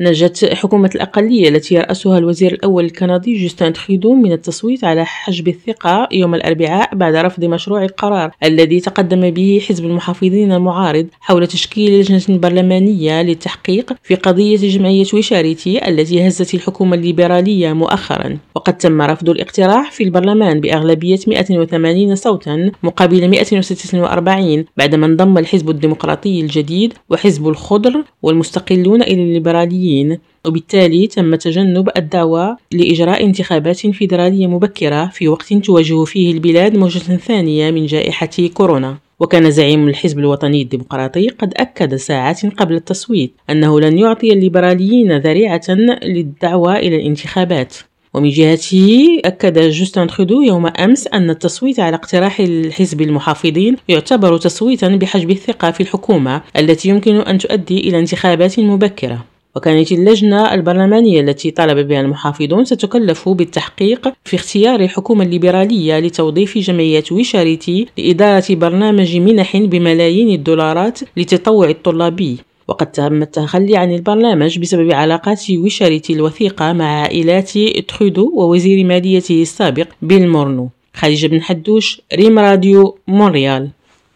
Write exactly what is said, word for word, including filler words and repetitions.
نجت حكومة الأقلية التي يرأسها الوزير الأول الكندي جوستين ترودو من التصويت على حجب الثقة يوم الأربعاء بعد رفض مشروع القرار الذي تقدم به حزب المحافظين المعارض حول تشكيل لجنة برلمانية للتحقيق في قضية جمعية ويشاريتي التي هزت الحكومة الليبرالية مؤخرا. وقد تم رفض الاقتراح في البرلمان بأغلبية مئة وثمانين صوتا مقابل مئة وستة وأربعين بعدما انضم الحزب الديمقراطي الجديد وحزب الخضر والمستقلون إلى الليبراليين، وبالتالي تم تجنب الدعوة لإجراء انتخابات فيدرالية مبكرة في وقت تواجه فيه البلاد موجة ثانية من جائحة كورونا. وكان زعيم الحزب الوطني الديمقراطي قد أكد ساعات قبل التصويت أنه لن يعطي الليبراليين ذريعة للدعوة إلى الانتخابات. ومن جهته أكد جوستين ترودو يوم أمس أن التصويت على اقتراح الحزب المحافظين يعتبر تصويتا بحجب الثقة في الحكومة التي يمكن أن تؤدي إلى انتخابات مبكرة. وكانت اللجنة البرلمانية التي طلب بها المحافظون ستكلف بالتحقيق في اختيار الحكومة الليبرالية لتوظيف جمعية ويشاريتي لإدارة برنامج منح بملايين الدولارات للتطوع الطلابي. وقد تم التخلي عن البرنامج بسبب علاقات ويشاريتي الوثيقة مع عائلات ترودو ووزير ماليته السابق بيل مورنو. خديجة بن حدوش، ريم راديو، مونريال.